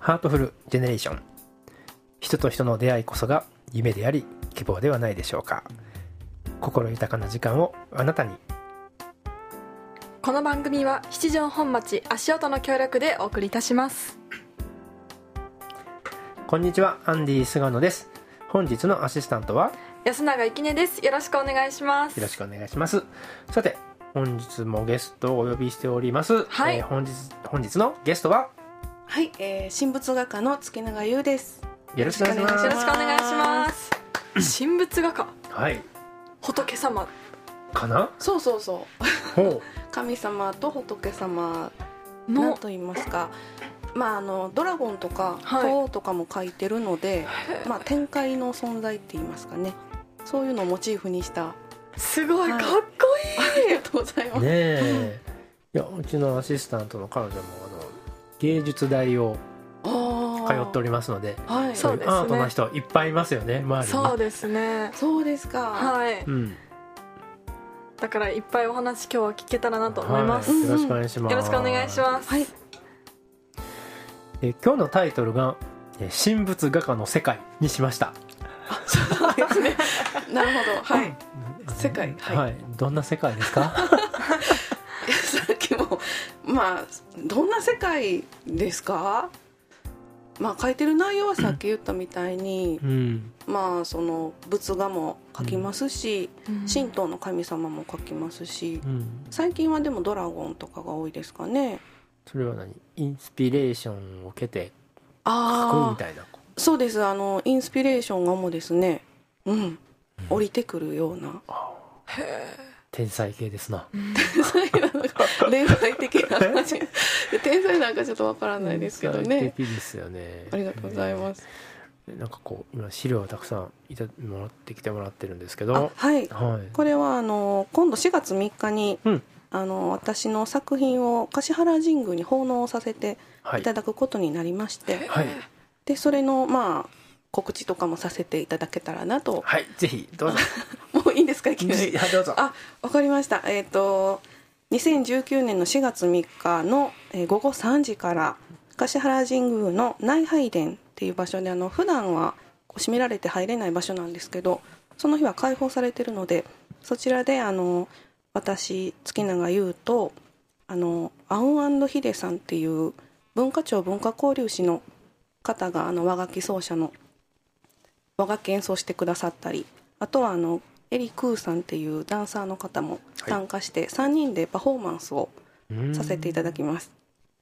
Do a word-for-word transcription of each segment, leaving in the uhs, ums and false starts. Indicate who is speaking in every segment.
Speaker 1: ハートフルジェネレーション。人と人の出会いこそが夢であり希望ではないでしょうか。心豊かな時間をあなたに。
Speaker 2: この番組は七条本町足音の協力でお送りいたします。
Speaker 1: こんにちは、アンディ菅野です。本日のアシスタントは
Speaker 2: 安永ゆきねです。よろしくお願いします。
Speaker 1: よろしくお願いします。さて、本日もゲストをお呼びしております、
Speaker 2: はい。
Speaker 1: えー、本日本日のゲストは
Speaker 3: はい、えー、神仏画家の月永優です。
Speaker 1: よろしくお願いします。
Speaker 2: よろしくお願いします。神仏画家、
Speaker 1: はい、
Speaker 2: 仏様
Speaker 1: かな。
Speaker 3: そうそうそう
Speaker 1: ほう
Speaker 3: 神様と仏様
Speaker 2: の
Speaker 3: なんと言いますか、まああのドラゴンとか
Speaker 2: はい
Speaker 3: 鳳とかも描いてるので、まあ天界の存在って言いますかね、そういうのをモチーフにした。
Speaker 2: すごい、
Speaker 3: はい
Speaker 2: かっこいい。
Speaker 3: ありがとうございます。
Speaker 1: ねえ、いや、うちのアシスタントの彼女もあの芸術大を
Speaker 3: あ
Speaker 1: 通っておりますので、
Speaker 3: はい、
Speaker 1: そういうアートな
Speaker 2: そ
Speaker 1: 人いっぱいいますよね、周りに。
Speaker 2: そうですね。
Speaker 3: そうですか。
Speaker 2: はい。
Speaker 1: うん、
Speaker 2: だからいっぱいお話今日は聞けたらなと思います。
Speaker 1: はい、よろしくお願いします。
Speaker 2: よろしくお願いします。
Speaker 3: はい。
Speaker 1: え今日のタイトルがえ神仏画家の世界にしました。
Speaker 3: そうですね。なるほど。はい。世界、
Speaker 1: は、
Speaker 3: はいい
Speaker 1: どんな世界ですか？
Speaker 3: いやさっきもまあどんな世界ですか。まあ書いてる内容はさっき言ったみたいに、
Speaker 1: うん、
Speaker 3: まあその仏画も書きますし、
Speaker 2: うん
Speaker 3: 神道の神様も書きますし、
Speaker 1: うん、
Speaker 3: 最近はでもドラゴンとかが多いですかね。
Speaker 1: それは何？インスピレーションを受けて書くみ
Speaker 3: あ
Speaker 1: たいな。
Speaker 3: あ、そうです。あのインスピレーションが主ですね。うん、うん、降りてくるような。
Speaker 2: へえ。
Speaker 1: 天才系ですな。
Speaker 3: 天才なのか恋愛的な話。天才なんかちょっとわからないですけど
Speaker 1: 天才
Speaker 3: ね。
Speaker 1: 的ですよね。
Speaker 3: ありがとうございます。
Speaker 1: えーなんかこう今資料をたくさんいたもらってきてもらってるんですけど、
Speaker 3: あ、はい。
Speaker 1: はい、
Speaker 3: これはあの今度しがつみっかに、
Speaker 1: うん、
Speaker 3: あの私の作品を橿原神宮に奉納させていただくことになりまして、
Speaker 1: はい、
Speaker 3: でそれのまあ告知とかもさせていただけたらなと。
Speaker 1: はい、ぜひどうぞ。
Speaker 3: もういいんですか、いきなり。
Speaker 1: はい、どうぞ。
Speaker 3: あ、わかりました。えっとにせんじゅうきゅうねんのしがつみっかのえーごごさんじから橿原神宮の内拝殿っていう場所で、あの普段はこう閉められて入れない場所なんですけど、その日は開放されてるので、そちらであの私月永優とあのアウン&ヒデさんっていう文化庁文化交流士の方があの和楽器奏者の和楽器演奏してくださったり、あとはあのエリ・クーさんっていうダンサーの方も参加して、はい、さんにんでパフォーマンスをさせていただきます。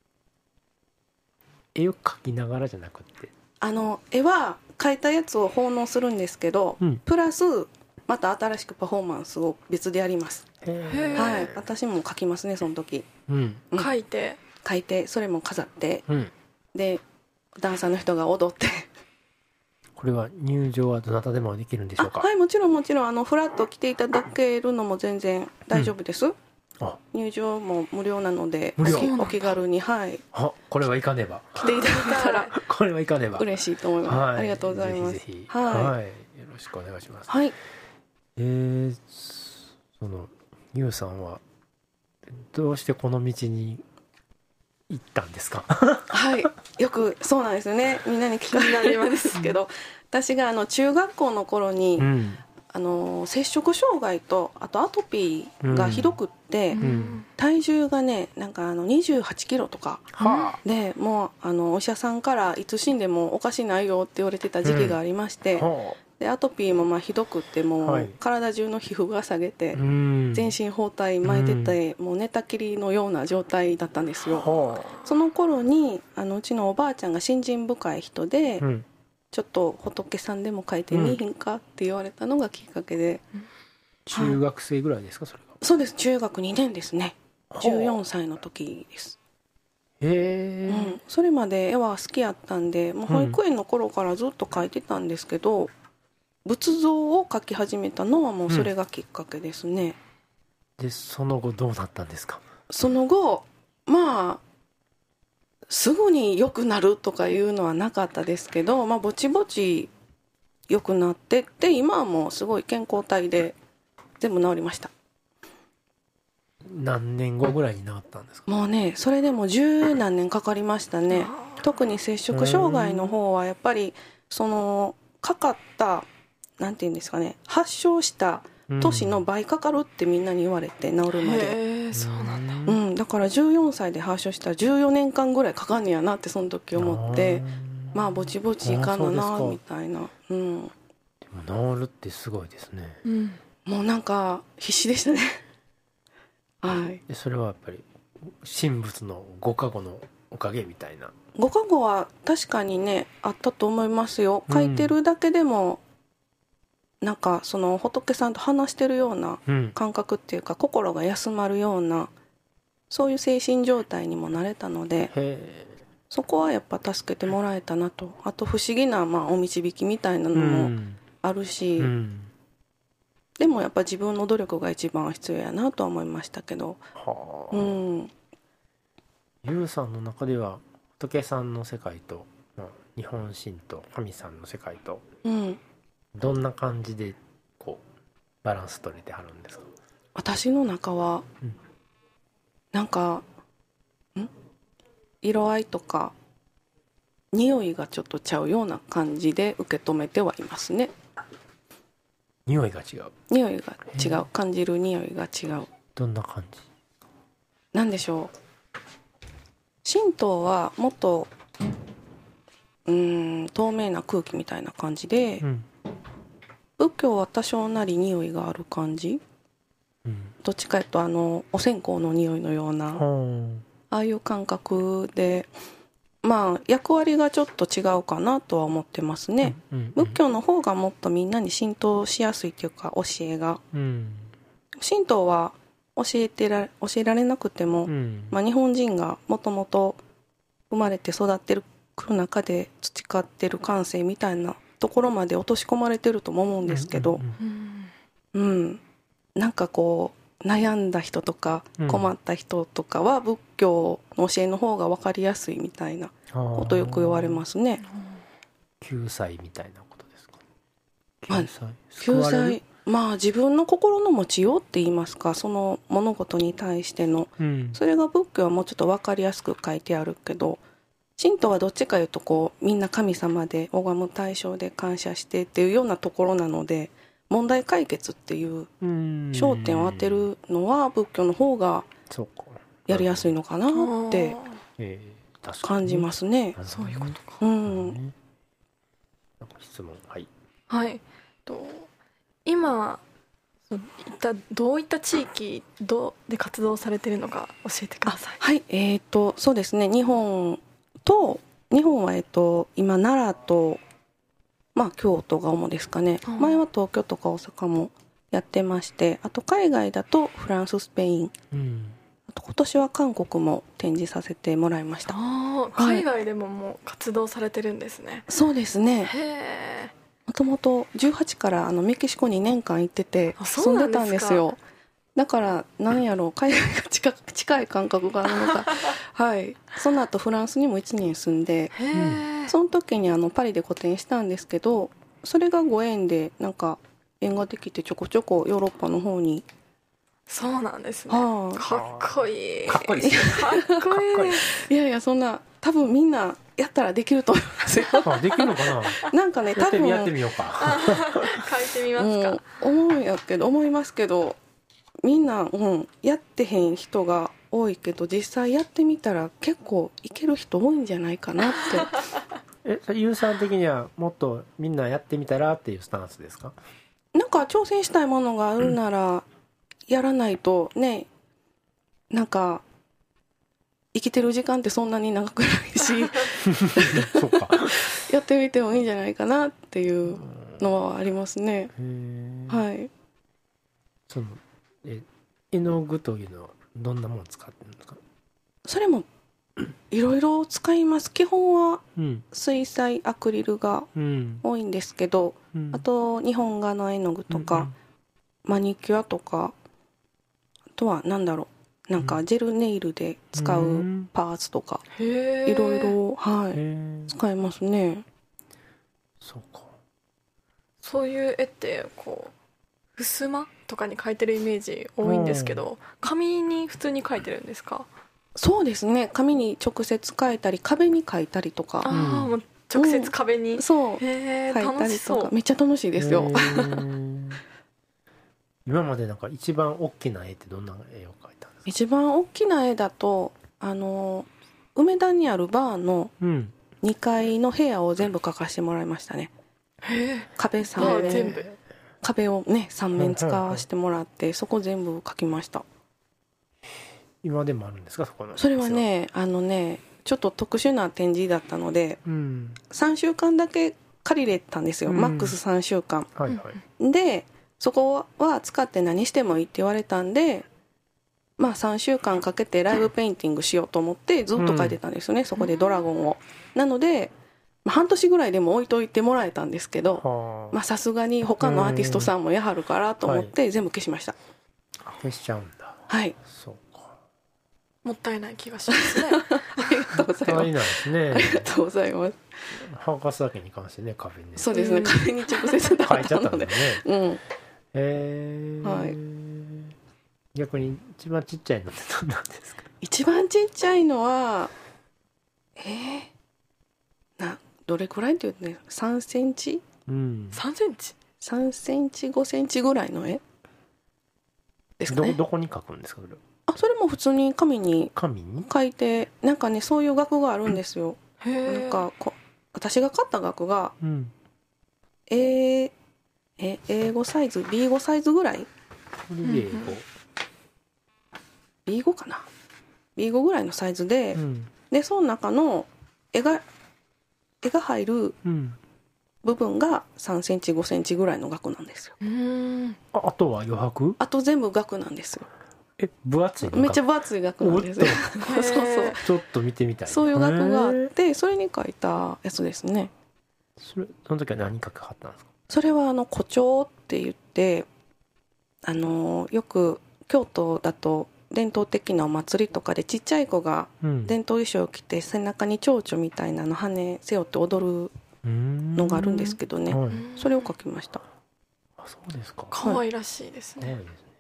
Speaker 1: 絵を描きながらじゃなくて、
Speaker 3: あの絵は描いたやつを奉納するんですけど、うん、プラスまた新しくパフォーマンスを別でやります。
Speaker 2: へ
Speaker 3: はい、私も描きますね、その時。
Speaker 1: うん
Speaker 2: うん、描いて
Speaker 3: 描いてそれも飾って、
Speaker 1: うん、
Speaker 3: でダンサーの人が踊って。
Speaker 1: これは入場はどなたでもできるんでしょうか？
Speaker 3: はい、もちろんもちろん、あのフラッと来ていただけるのも全然大丈夫です、うん、あ、入場も無料なのでお気軽に、はい、
Speaker 1: あ、これはいかねば
Speaker 3: 来ていただけたら
Speaker 1: これはいかねば嬉
Speaker 3: しいと思います、はい、ありがとうございます。
Speaker 1: ぜひぜひ、
Speaker 3: はい
Speaker 1: はい、よろしくお願いします。
Speaker 3: はい。
Speaker 1: えー、そのゆうさんはどうしてこの道に行ったんですか？
Speaker 3: はい、よくそうなんですよね、みんなに聞かれますけど私があの中学校の頃に、うん、あの摂食障害とあとアトピーがひどくって、うん、体重がねなんかあのにじゅうはちキロとか、うん、でもうあのお医者さんからいつ死んでもおかしないよって言われてた時期がありまして、うん、でアトピーもまあひどくってもう、はい、体中の皮膚が下げて、うん、全身包帯巻いてて、うん、もう寝たきりのような状態だったんですよ、うん、その頃にあのうちのおばあちゃんが信心深い人で、うん、ちょっと仏さんでも書いてみいひんかって言われたのがきっかけで、うん、
Speaker 1: 中学生ぐらいですか？それが。
Speaker 3: そうです、中学にねんですね。じゅうよんさいの時です。
Speaker 1: へー、
Speaker 3: うん、それまで絵は好きやったんで、もう保育園の頃からずっと描いてたんですけど、うん、仏像を描き始めたのはもうそれがきっかけですね、
Speaker 1: うん、でその後どうなったんですか？
Speaker 3: その後まあすぐに良くなるとかいうのはなかったですけど、まあ、ぼちぼち良くなってって、今はもうすごい健康体で全部治りました。
Speaker 1: 何年後ぐらいに治ったんですか？
Speaker 3: もうねそれでも十何年かかりましたね。特に摂食障害の方はやっぱりそのかかったなんていうんですかね、発症した年の倍かかるってみんなに言われて治るまで、
Speaker 2: へえそうなんだ、
Speaker 3: うん、だからじゅうよんさいで発症したらじゅうよねんかんぐらいかかんねやなってその時思って、まあぼちぼちいかんなみたいな、うん、
Speaker 1: でも治るってすごいですね、
Speaker 2: うん、
Speaker 3: もうなんか必死でしたねはい。
Speaker 1: でそれはやっぱり神仏のご加護のおかげみたいな。
Speaker 3: ご加護は確かにねあったと思いますよ。書いてるだけでも、うん、なんかその仏さんと話してるような感覚っていうか、うん、心が休まるようなそういう精神状態にもなれたので、
Speaker 1: へ
Speaker 3: そこはやっぱ助けてもらえたなと。あと不思議な、まあ、お導きみたいなのもあるし、うんうん、でもやっぱ自分の努力が一番必要やなとは思いましたけど、はあ、うん、
Speaker 1: ゆうさんの中では仏さんの世界と、まあ、日本神と神さんの世界と、うん、どんな感じでこうバランス取れてはるんですか？
Speaker 3: 私の中は、うん、なんかん色合いとか匂いがちょっとちゃうような感じで受け止めてはいますね。
Speaker 1: 匂いが違う
Speaker 3: 匂いが違う、感じる匂いが違う。
Speaker 1: どんな感じ
Speaker 3: なんでしょう。神道はもっとうーん透明な空気みたいな感じで、うん、仏教は多少なり匂いがある感じ、うん、どっちかというとあのお線香の匂いのような、ああいう感覚で、まあ役割がちょっと違うかなとは思ってますね、うんうんうん、仏教の方がもっとみんなに浸透しやすいというか教えが、うん、神道は教えてら教えられなくても、うんまあ、日本人がもともと生まれて育ってる中で培ってる感性みたいなところまで落とし込まれてるとも思うんですけど、うんうんうん、なんかこう悩んだ人とか困った人とかは仏教の教えの方が分かりやすいみたいなことよく言われますね。
Speaker 1: 救済みたいなことですか？
Speaker 3: 救済、まあ、救済まあ自分の心の持ちようって言いますか、その物事に対しての、うん、それが仏教はもうちょっと分かりやすく書いてあるけど、神道はどっちかいうとこうみんな神様で拝む対象で感謝してっていうようなところなので、問題解決っていう焦点を当てるのは仏教の方がやりやすいのかなって感じますね。
Speaker 2: そういうことか。
Speaker 3: うん、
Speaker 1: 質問、はい、
Speaker 2: はい、と今いったどういった地域どで活動されているのか教えてください。
Speaker 3: はい、えーとそうですね、日本と日本は、えーと今奈良と、まあ、京都が主ですかね、うん、前は東京とか大阪もやってまして、あと海外だとフランス、スペイン、うん、あと今年は韓国も展示させてもらいました。
Speaker 2: あ、海外でももう活動されてるんですね。はい、
Speaker 3: そうですね。へー、もともとじゅうはちからあのメキシコにねんかん行ってて住んでたんですよ。だからなんやろう、海外が近く近い感覚があるのかはい、その後フランスにもいちねん住んで、その時にあのパリで個展したんですけど、それがご縁でなんか縁ができてちょこちょこヨーロッパの方に。
Speaker 2: そうなんですね、はあ、かっこいい
Speaker 1: かっこいいです
Speaker 2: かっこいい
Speaker 3: いやいや、そんな多分みんなやったらできると思いますよ
Speaker 1: あ、できるのかな
Speaker 3: なんかね、多分
Speaker 1: やってみようか
Speaker 2: 書いてみますか。
Speaker 3: 思うんやけど思いますけどみんな、うん、やってへん人が多いけど実際やってみたら結構いける人多いんじゃないかなって
Speaker 1: え、ユーさん的にはもっとみんなやってみたらっていうスタンスですか？
Speaker 3: なんか挑戦したいものがあるならやらないとね、なんか生きてる時間ってそんなに長くないし
Speaker 1: そうか
Speaker 3: やってみてもいいんじゃないかなっていうのはありますね。はい。
Speaker 1: そのえ絵の具というのはどんなものを使ってるんですか？
Speaker 3: それもいろいろ使います。基本は水彩アクリルが多いんですけど、うん、あと日本画の絵の具とか、うんうん、マニキュアとか、あとはなんだろう、なんかジェルネイルで使うパーツとか、いろいろ、はい、使いますね。
Speaker 1: そうか。
Speaker 2: そういう絵ってこう襖とかに書いてるイメージ多いんですけど、紙に普通に書いてるんですか？
Speaker 3: そうですね、紙に直接書いたり壁に書いたりとか、
Speaker 2: ああ、もう直接壁に、
Speaker 3: うん、そう
Speaker 2: へ
Speaker 3: 書いた
Speaker 2: 楽しそう。
Speaker 3: りとかめっちゃ楽しいですよ。
Speaker 1: 今までなんか一番大きな絵ってどんな絵を描いたんですか？
Speaker 3: 一番大きな絵だとあの梅田にあるバーのにかいの部屋を全部描かせてもらいましたね。
Speaker 2: へ
Speaker 3: 壁さん
Speaker 2: 全部
Speaker 3: 壁をねさん面使わせてもらってそこ全部描きました。
Speaker 1: 今でもあるんですか、そこの？
Speaker 3: それはねあのねちょっと特殊な展示だったので、うん、さんしゅうかんだけ借りれたんですよ、うん、マックスさんしゅうかん、
Speaker 1: はいはい、
Speaker 3: でそこは使って何してもいいって言われたんで、まあさんしゅうかんかけてライブペインティングしようと思ってずっと描いてたんですよね、うん、そこでドラゴンを。なので、まあ、半年ぐらいでも置いといてもらえたんですけど、さすがに他のアーティストさんもやはるからと思って全部消しました。
Speaker 1: はい、消しちゃうんだ。
Speaker 3: はい。
Speaker 1: そうか。
Speaker 2: もったいない気がしますね。
Speaker 3: ありがとうございます。
Speaker 1: もったいないですね。
Speaker 3: ありがとうございます。
Speaker 1: ハンカスだけに関してね、壁に。
Speaker 3: そうですね、壁に直接書いちゃったので。うん。
Speaker 1: えー、
Speaker 3: はい、
Speaker 1: 逆に一番ちっちゃいのって何なんですか？
Speaker 3: 一番ちっちゃいのはえー、などれくらいって言うとねさんセンチ、
Speaker 1: うん、
Speaker 2: さんセンチ
Speaker 3: さんセンチごセンチぐらいの絵ですかね。
Speaker 1: ど, どこに描くんですか？それ
Speaker 3: あそれも普通に紙に
Speaker 1: 紙に
Speaker 3: 書いて、なんかねそういう額があるんですよ。
Speaker 2: へー、
Speaker 3: なんかこ私が買った額が、
Speaker 1: うん、
Speaker 3: えーえ英語サイズ ビーご サイズぐらい、
Speaker 1: これで英語、
Speaker 3: うん、ビーご かな ビーご ぐらいのサイズで、うん、でその中の絵が絵が入る部分がさんセンチごセンチぐらいの額なんですよ。
Speaker 2: うーん
Speaker 1: あ, あとは余白？
Speaker 3: あと全部額なんですよ。
Speaker 1: え分厚いの？
Speaker 3: めっちゃ分厚い額なんですよ。そうそう
Speaker 1: ちょっと見てみたい。
Speaker 3: そういう額があってそれに描いたやつですね。
Speaker 1: それその時は何描かはったんですか？
Speaker 3: それはあの胡蝶って言ってあのよく京都だと伝統的なお祭りとかでちっちゃい子が伝統衣装を着て背中に蝶々みたいなの羽背負って踊るのがあるんですけどね、はい、それを描きました。
Speaker 1: あそうですか。
Speaker 2: 可愛らしいですね。
Speaker 1: はい、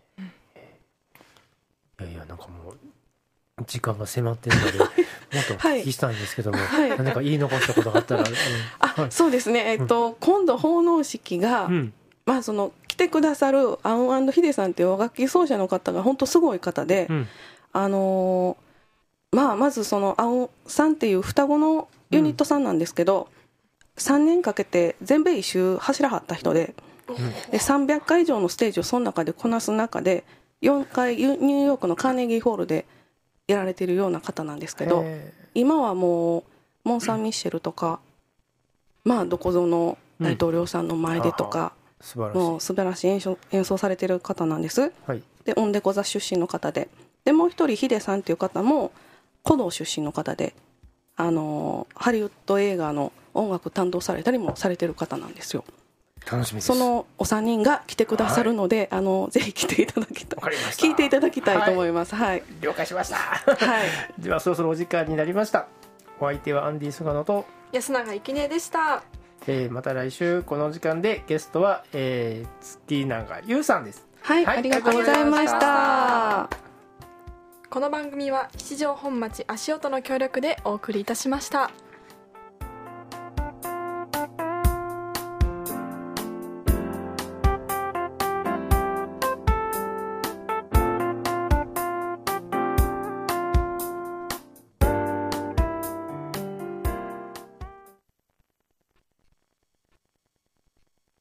Speaker 1: いやいやなんかもう時間が迫ってるのでもっとお聞きしたいんですけども、はい、何か言い残したことがあったら
Speaker 3: あ、はい、そうですね、えっと、うん、今度奉納式が、うん、まあその来てくださるアウン&ヒデさんっていう和楽器奏者の方が本当すごい方で、うん、あのー、まあまずそのアウンさんっていう双子のユニットさんなんですけど、うん、さんねんかけて全米一周走らはった人で、うん、でさんびゃっかい以上のステージをその中でこなす中でよんかいニューヨークのカーネギーホールでやられてるような方なんですけど、今はもうモン・サン・ミッシェルとか、まあどこぞの大統領さんの前でとか、
Speaker 1: うん、
Speaker 3: もう素晴らしい演奏、演奏されてる方なんです、はい、でオンデコ座出身の方で、でもう一人ヒデさんっていう方も古道出身の方で、あのハリウッド映画の音楽担当されたりもされてる方なんですよ。
Speaker 1: 楽しみです。
Speaker 3: そのお三人が来てくださるので、はい、あのぜひ来ていただきたい、聞いていただきたいと思います。はい、はい、
Speaker 1: 了解しました。
Speaker 3: はい、
Speaker 1: ではそろそろお時間になりました。お相手はアンディ菅野と
Speaker 2: 安永幸音でした。
Speaker 1: えー、また来週この時間でゲストは、えー、月永優さんです。
Speaker 3: はい、はい、ありがとうございました。
Speaker 2: この番組は吉祥本町足音の協力でお送りいたしました。